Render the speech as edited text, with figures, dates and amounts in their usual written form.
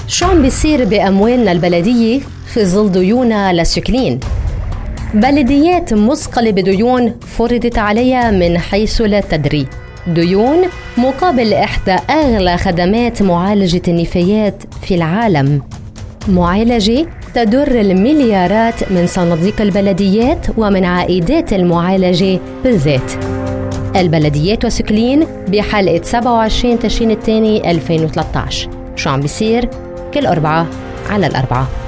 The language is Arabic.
شو عم بيصير بأموالنا البلدية في ظل ديونها للسكنين؟ بلديات مثقلة بديون فرضت عليها من حيث لا تدري، ديون مقابل إحدى أغلى خدمات معالجة النفايات في العالم، معالجة تدر المليارات من صناديق البلديات ومن عائدات المعالجة بالذات. البلديات وسكلين بحلقة 27 تشرين الثاني 2013. شو عم بيصير؟ كل أربعة على الأربعة.